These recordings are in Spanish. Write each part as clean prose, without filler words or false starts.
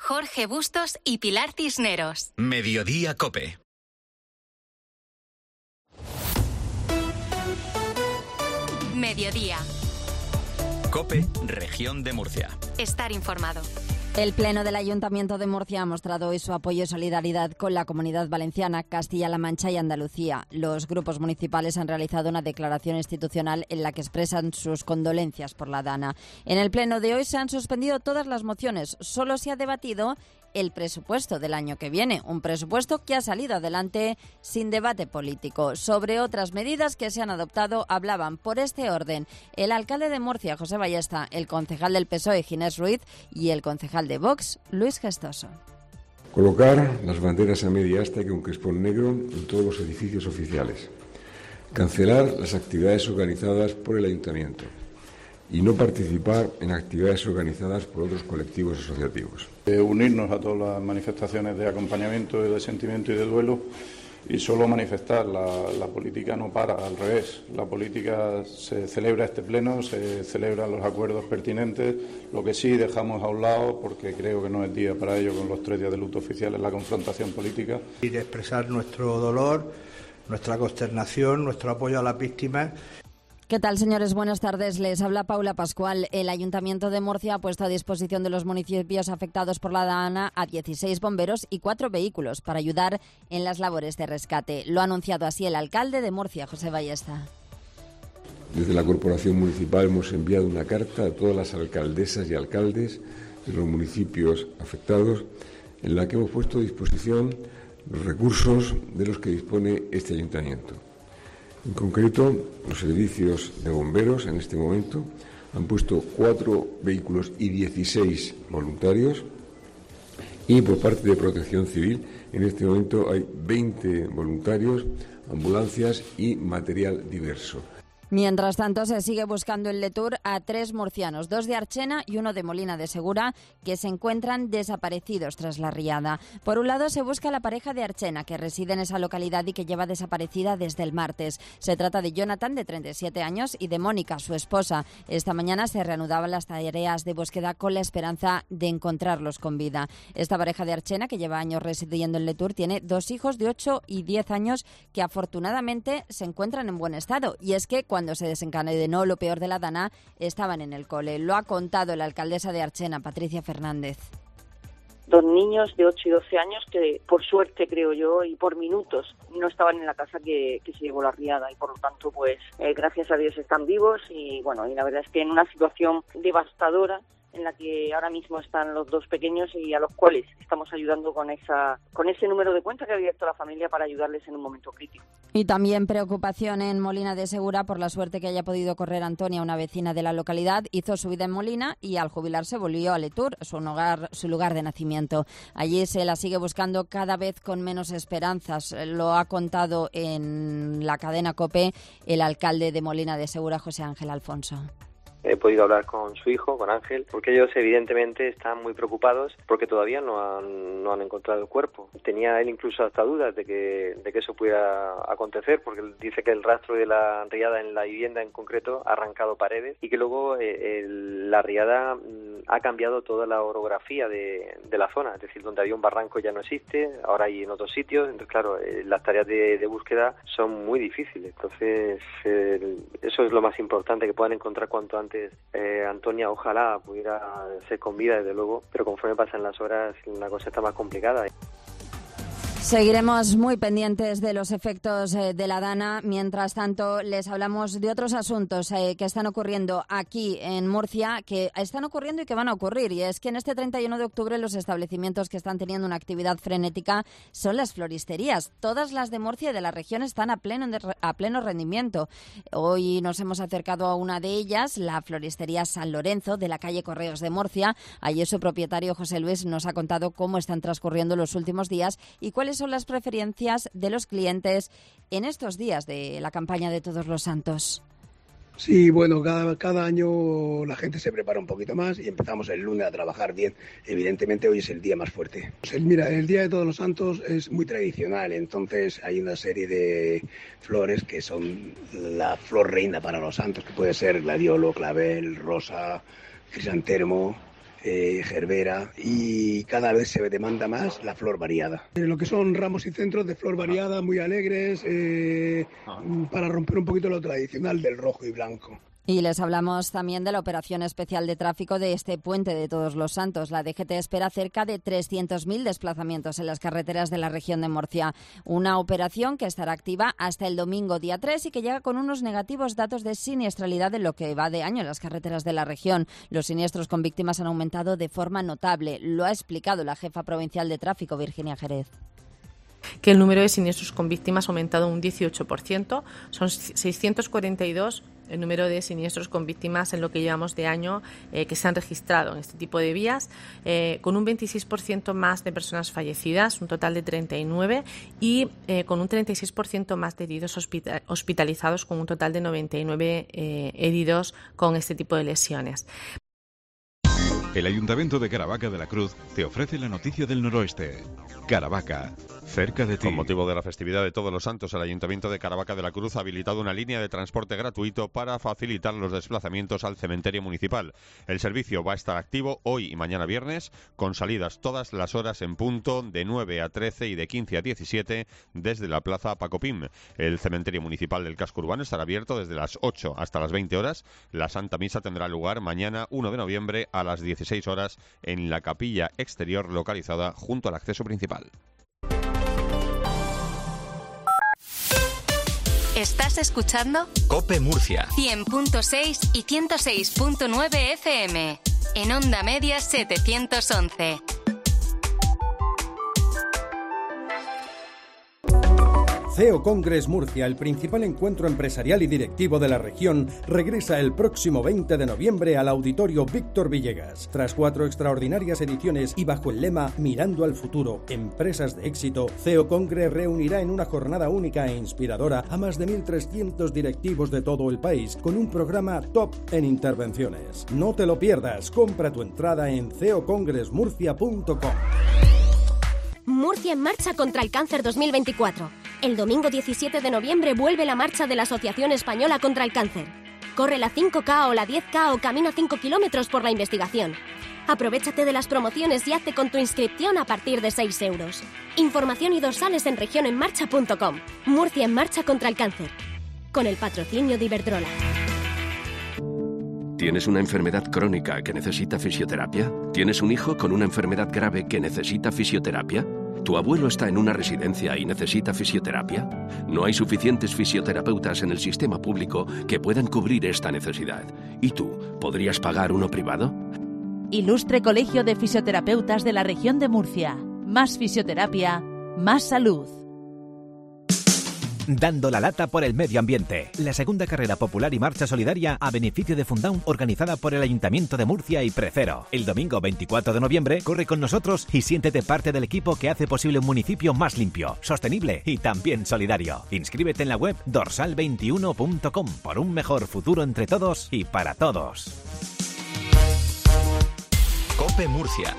Jorge Bustos y Pilar Cisneros. Mediodía COPE. Mediodía. COPE, Región de Murcia. Estar informado. El Pleno del Ayuntamiento de Murcia ha mostrado hoy su apoyo y solidaridad con la Comunidad Valenciana, Castilla-La Mancha y Andalucía. Los grupos municipales han realizado una declaración institucional en la que expresan sus condolencias por la Dana. En el Pleno de hoy se han suspendido todas las mociones. Solo se ha debatido el presupuesto del año que viene, un presupuesto que ha salido adelante sin debate político. Sobre otras medidas que se han adoptado hablaban por este orden el alcalde de Murcia, José Ballesta, el concejal del PSOE, Ginés Ruiz, y el concejal de Vox, Luis Gestoso. Colocar las banderas a media asta y con crespón negro en todos los edificios oficiales. Cancelar las actividades organizadas por el ayuntamiento y no participar en actividades organizadas por otros colectivos asociativos. Unirnos a todas las manifestaciones de acompañamiento, de sentimiento y de duelo, y solo manifestar, la política no para, al revés. La política se celebra este pleno, se celebran los acuerdos pertinentes. Lo que sí dejamos a un lado, porque creo que no es día para ello con los 3 días de luto oficial, es la confrontación política. Y de expresar nuestro dolor, nuestra consternación, nuestro apoyo a las víctimas. ¿Qué tal, señores? Buenas tardes. Les habla Paula Pascual. El Ayuntamiento de Murcia ha puesto a disposición de los municipios afectados por la Dana a 16 bomberos y 4 vehículos para ayudar en las labores de rescate. Lo ha anunciado así el alcalde de Murcia, José Ballesta. Desde la Corporación Municipal hemos enviado una carta a todas las alcaldesas y alcaldes de los municipios afectados en la que hemos puesto a disposición los recursos de los que dispone este ayuntamiento. En concreto, los servicios de bomberos en este momento han puesto 4 vehículos y 16 voluntarios, y por parte de Protección Civil en este momento hay 20 voluntarios, ambulancias y material diverso. Mientras tanto, se sigue buscando en Letur a 3 murcianos, 2 de Archena y 1 de Molina de Segura, que se encuentran desaparecidos tras la riada. Por un lado, se busca a la pareja de Archena, que reside en esa localidad y que lleva desaparecida desde el martes. Se trata de Jonathan, de 37 años, y de Mónica, su esposa. Esta mañana se reanudaban las tareas de búsqueda con la esperanza de encontrarlos con vida. Esta pareja de Archena, que lleva años residiendo en Letur, tiene 2 hijos de 8 y 10 años que afortunadamente se encuentran en buen estado. Y es que cuando se desencadenó lo peor de la Dana, estaban en el cole. Lo ha contado la alcaldesa de Archena, Patricia Fernández. 2 niños de 8 y 12 años que, por suerte, creo yo, y por minutos, no estaban en la casa que se llevó la riada, y por lo tanto, pues, gracias a Dios están vivos, y bueno, y la verdad es que en una situación devastadora en la que ahora mismo están los 2 pequeños y a los cuales estamos ayudando con ese número de cuenta que ha abierto la familia para ayudarles en un momento crítico. Y también preocupación en Molina de Segura por la suerte que haya podido correr Antonia, una vecina de la localidad. Hizo su vida en Molina y al jubilarse volvió a Letur, su lugar de nacimiento. Allí se la sigue buscando cada vez con menos esperanzas. Lo ha contado en la cadena COPE el alcalde de Molina de Segura, José Ángel Alfonso. He podido hablar con su hijo, con Ángel, porque ellos evidentemente están muy preocupados porque todavía no han encontrado el cuerpo. Tenía él incluso hasta dudas de que eso pudiera acontecer, porque él dice que el rastro de la riada en la vivienda en concreto ha arrancado paredes y que luego la riada ha cambiado toda la orografía de la zona, es decir, donde había un barranco ya no existe, ahora hay en otros sitios. Entonces, claro, las tareas de búsqueda son muy difíciles. Entonces, eso es lo más importante, que puedan encontrar cuanto antes. Antonia, ojalá pudiera ser con vida, desde luego, pero conforme pasan las horas la cosa está más complicada. Seguiremos muy pendientes de los efectos de la Dana. Mientras tanto, les hablamos de otros asuntos que están ocurriendo aquí en Murcia, que están ocurriendo y que van a ocurrir. Y es que en este 31 de octubre los establecimientos que están teniendo una actividad frenética son las floristerías. Todas las de Murcia y de la región están a pleno rendimiento. Hoy nos hemos acercado a una de ellas, la floristería San Lorenzo, de la calle Correos de Murcia. Allí su propietario, José Luis, nos ha contado cómo están transcurriendo los últimos días y cuáles son las preferencias de los clientes en estos días de la campaña de Todos los Santos. Sí, bueno, cada año la gente se prepara un poquito más y empezamos el lunes a trabajar bien. Evidentemente hoy es el día más fuerte. Mira, el Día de Todos los Santos es muy tradicional, entonces hay una serie de flores que son la flor reina para los santos, que puede ser gladiolo, clavel, rosa, crisantemo. gerbera, y cada vez se demanda más la flor variada. Lo que son ramos y centros de flor variada, muy alegres, para romper un poquito lo tradicional del rojo y blanco. Y les hablamos también de la operación especial de tráfico de este puente de Todos los Santos. La DGT espera cerca de 300.000 desplazamientos en las carreteras de la región de Murcia. Una operación que estará activa hasta el domingo día 3 y que llega con unos negativos datos de siniestralidad en lo que va de año en las carreteras de la región. Los siniestros con víctimas han aumentado de forma notable. Lo ha explicado la jefa provincial de tráfico, Virginia Jerez. Que el número de siniestros con víctimas ha aumentado un 18%, son 642 el número de siniestros con víctimas en lo que llevamos de año que se han registrado en este tipo de vías, con un 26% más de personas fallecidas, un total de 39, y con un 36% más de heridos hospitalizados, con un total de 99 heridos con este tipo de lesiones. El Ayuntamiento de Caravaca de la Cruz te ofrece la noticia del noroeste. Caravaca, cerca de ti. Con motivo de la festividad de Todos los Santos, el Ayuntamiento de Caravaca de la Cruz ha habilitado una línea de transporte gratuito para facilitar los desplazamientos al cementerio municipal. El servicio va a estar activo hoy y mañana viernes, con salidas todas las horas en punto, de 9 a 13 y de 15 a 17, desde la Plaza Paco Pim. El cementerio municipal del casco urbano estará abierto desde las 8 hasta las 20 horas. La Santa Misa tendrá lugar mañana 1 de noviembre a las 16 horas en la capilla exterior localizada junto al acceso principal. ¿Estás escuchando? COPE Murcia. 100.6 y 106.9 FM. En onda media 711. CEO Congress Murcia, el principal encuentro empresarial y directivo de la región, regresa el próximo 20 de noviembre al Auditorio Víctor Villegas. Tras 4 extraordinarias ediciones y bajo el lema Mirando al futuro, empresas de éxito, CEO Congress reunirá en una jornada única e inspiradora a más de 1.300 directivos de todo el país con un programa top en intervenciones. No te lo pierdas, compra tu entrada en ceocongressmurcia.com. Murcia en marcha contra el cáncer 2024. El domingo 17 de noviembre vuelve la marcha de la Asociación Española contra el Cáncer. Corre la 5K o la 10K o camina 5 kilómetros por la investigación. Aprovechate de las promociones y hazte con tu inscripción a partir de 6 euros. Información y dorsales en regionenmarcha.com. Murcia en marcha contra el cáncer. Con el patrocinio de Iberdrola. ¿Tienes una enfermedad crónica que necesita fisioterapia? ¿Tienes un hijo con una enfermedad grave que necesita fisioterapia? ¿Tu abuelo está en una residencia y necesita fisioterapia? No hay suficientes fisioterapeutas en el sistema público que puedan cubrir esta necesidad. ¿Y tú, podrías pagar uno privado? Ilustre Colegio de Fisioterapeutas de la Región de Murcia. Más fisioterapia, más salud. Dando la lata por el medio ambiente. La segunda carrera popular y marcha solidaria a beneficio de Fundaun, organizada por el Ayuntamiento de Murcia y Precero. El domingo 24 de noviembre, corre con nosotros y siéntete parte del equipo que hace posible un municipio más limpio, sostenible y también solidario. Inscríbete en la web dorsal21.com por un mejor futuro entre todos y para todos. COPE Murcia.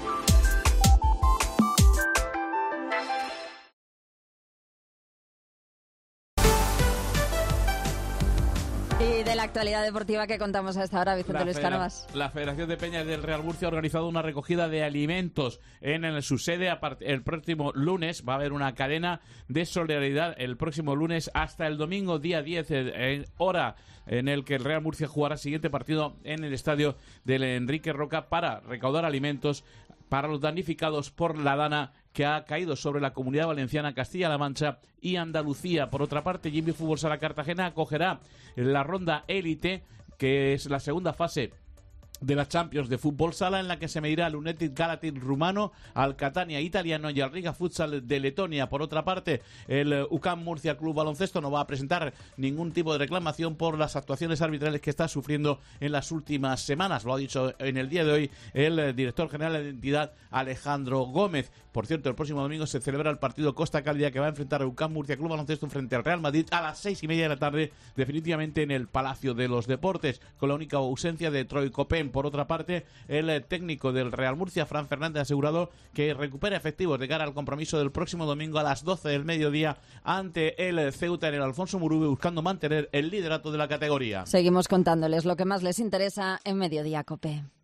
Y de la actualidad deportiva que contamos a esta hora, Vicente Luis Cánovas. La Federación de Peñas del Real Murcia ha organizado una recogida de alimentos en su sede. El próximo lunes va a haber una cadena de solidaridad el próximo lunes hasta el domingo día 10, hora en el que el Real Murcia jugará el siguiente partido en el estadio del Enrique Roca para recaudar alimentos para los damnificados por la dana que ha caído sobre la Comunidad Valenciana, Castilla-La Mancha y Andalucía. Por otra parte, Jimmy Fútbol Sala Cartagena acogerá la ronda élite, que es la segunda fase de la Champions de Fútbol Sala, en la que se medirá al United Galatin rumano, al Catania italiano y al Riga Futsal de Letonia. Por otra parte, el UCAM Murcia Club Baloncesto no va a presentar ningún tipo de reclamación por las actuaciones arbitrales que está sufriendo en las últimas semanas. Lo ha dicho en el día de hoy el director general de la entidad, Alejandro Gómez. Por cierto, el próximo domingo se celebra el partido Costa Cálida, que va a enfrentar a UCAM Murcia Club Baloncesto frente al Real Madrid a las 6:30 de la tarde, definitivamente en el Palacio de los Deportes, con la única ausencia de Troy Copén. Por otra parte, el técnico del Real Murcia, Fran Fernández, ha asegurado que recupera efectivos de cara al compromiso del próximo domingo a las 12 del mediodía ante el Ceuta en el Alfonso Murube, buscando mantener el liderato de la categoría. Seguimos contándoles lo que más les interesa en Mediodía COPE.